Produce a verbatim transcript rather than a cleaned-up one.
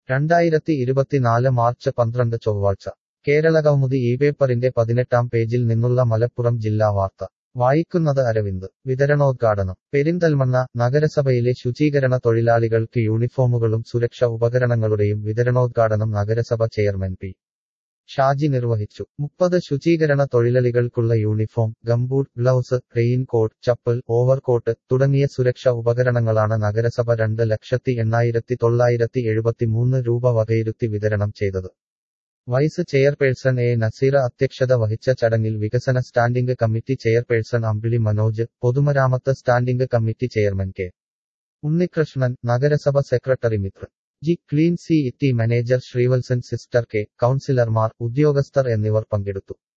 രണ്ടായിരത്തി ഇരുപത്തിനാല് മാർച്ച് പന്ത്രണ്ട് ചൊവ്വാഴ്ച കേരളകൗമുദി ഈ പേപ്പറിന്റെ പതിനെട്ടാം പേജിൽ നിന്നുള്ള മലപ്പുറം ജില്ലാ വാർത്ത വായിക്കുന്നത് അരവിന്ദ് വിതരണോദ്ഘാടനം പെരിന്തൽമണ്ണ നഗരസഭയിലെ ശുചീകരണ തൊഴിലാളികൾക്ക് യൂണിഫോമുകളും സുരക്ഷ ഉപകരണങ്ങളുടെയും വിതരണോദ്ഘാടനം നഗരസഭ ചെയർമാൻ പി ഷാജി നിർവഹിച്ചു. മുപ്പത് ശുചീകരണ തൊഴിലാളികൾക്കുള്ള uniform, gumboot, gloves, rain coat, chappal, overcoat തുടങ്ങിയ സുരക്ഷ ഉപകരണങ്ങളാണ് നഗരസഭ രണ്ട് ലക്ഷത്തി എണ്ണായിരത്തി തൊള്ളായിരത്തി എഴുപത്തിമൂന്ന് രൂപ വകയിരുത്തി വിതരണം ചെയ്തത്. വൈസ് ചെയർപേഴ്സൺ എ നസീറ അധ്യക്ഷത വഹിച്ച ചടങ്ങിൽ വികസന standing committee chairperson Ambili Manoj, പൊതുമരാമത്ത് standing committee chairman K Unnikrishnan, നഗരസഭ secretary Mithra G, clean C E T manager Sreevalsan, sister K, കൗൺസിലർമാർ, ഉദ്യോഗസ്ഥർ എന്നിവർ പങ്കെടുത്തു.